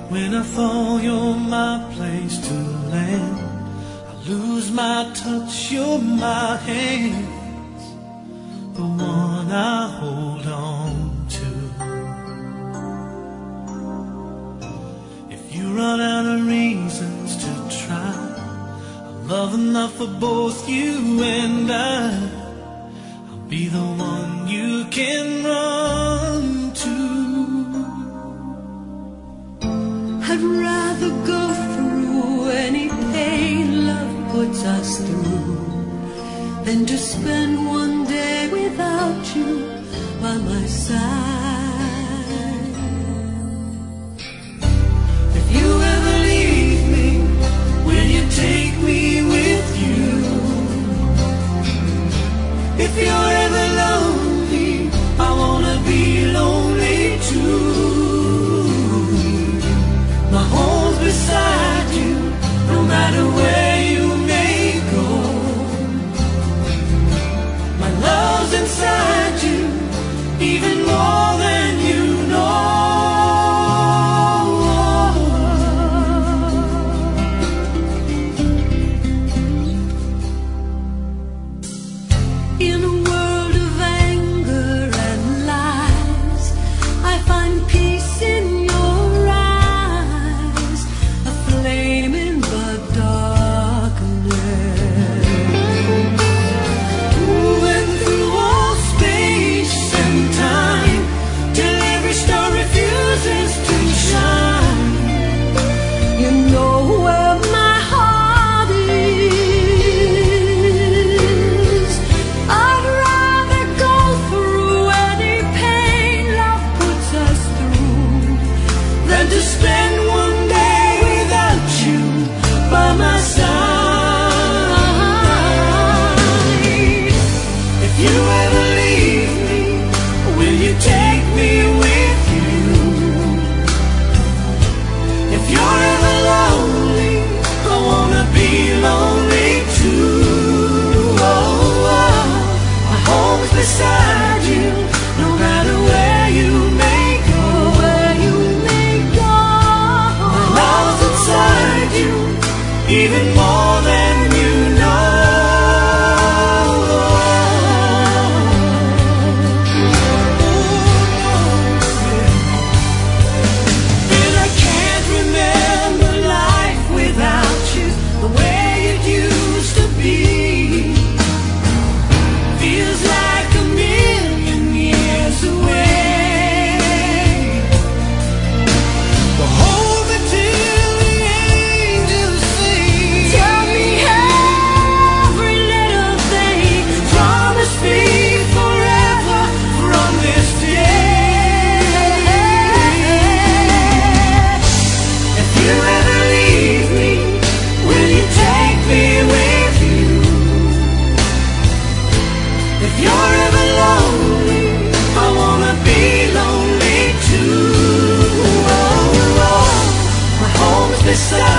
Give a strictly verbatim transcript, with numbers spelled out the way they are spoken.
When I fall, you're my place to land. I lose my touch, you're my hands, the one I hold on to. If you run out of reasons to try, I'm love enough for both you and I. I'll be the one you can run to. I'd rather go through any pain love puts us through than to spend one day without you by my side. If you ever leave me, will you take me with you? If you're ever lonely, I wanna be lonely too. My home's beside you, no matter where you may go. My love's inside you, even more than you know. In a world of anger and lies, I find peace in your eyes, a flame in the darkness. Moving through all space and time, till every star refuses to shine. You know where my heart is. I'd rather go through any pain love puts us through Than to spend one day without you by my side. If you ever leave me, will you take me with you? If you're ever lonely, I wanna be lonely too. Oh, oh, my home's beside you, no matter where you may go. where you may go. My love's inside you, even more than you know. And I can't remember life without you, the way it used to be. Feels like a million years away. But hold me till the angels sing. Tell me every little thing. Promise me forever from this day. If you ever leave me, will you take me with you? If you're ever lonely, I wanna be lonely too. Oh, oh, my home's beside